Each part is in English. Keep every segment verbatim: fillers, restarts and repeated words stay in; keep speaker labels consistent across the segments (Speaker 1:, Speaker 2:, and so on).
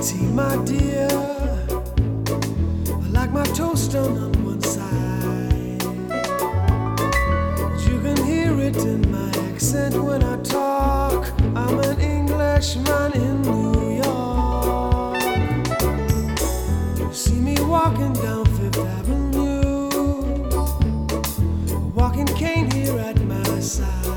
Speaker 1: tea, my dear. I like my toast done on one side. You can hear it in my accent when I talk. I'm an Englishman in New York. You see me walking down Fifth Avenue, a walking cane here at my side.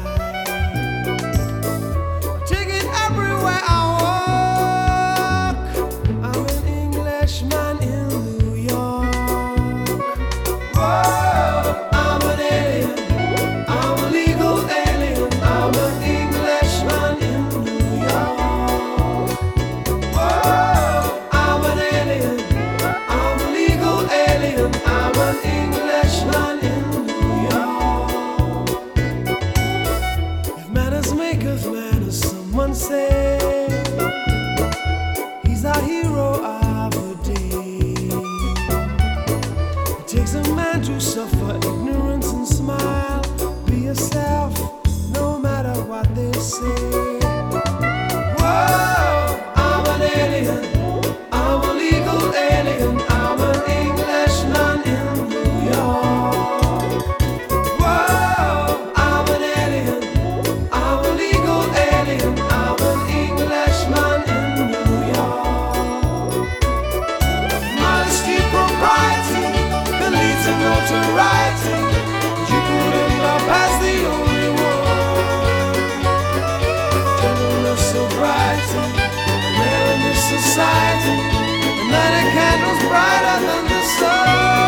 Speaker 1: Take it everywhere I walk. I'm an Englishman in New York. Whoa, I'm an alien. I'm a legal alien. I'm an Englishman in New York. Whoa, I'm an alien. I'm a legal alien. I'm an Englishman in New York. If manners make of manners, someone say he's our hero of the day. It takes a man to suffer ignorance and smile. Be yourself, no matter what they say. Whoa, I'm an alien. I'm a legal alien. I'm an Englishman in New York. Whoa, I'm an alien. I'm a legal alien. I'm an Englishman in New York. Modesty, propriety can lead to notoriety. You couldn't go past the only one. Gentleness, sobriety, rare in this society. And that a candle's brighter than the sun.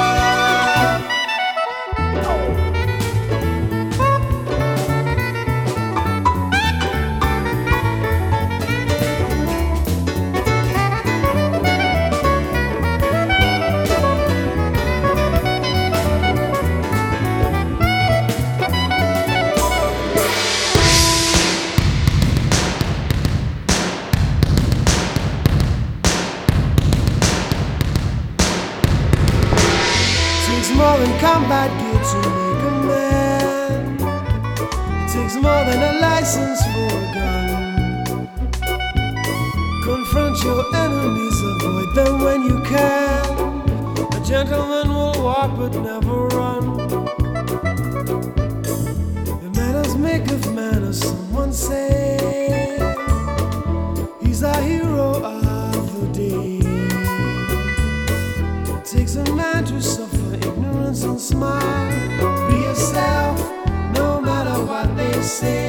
Speaker 1: Takes more than combat gear to make a man. It takes more than a license for a gun. Confront your enemies, avoid them when you can. A gentleman will walk but never run. The manners make of manners, someone say. He's our hero of the day. It takes a man to suffer ignorance and smile. Be yourself, no matter what they say.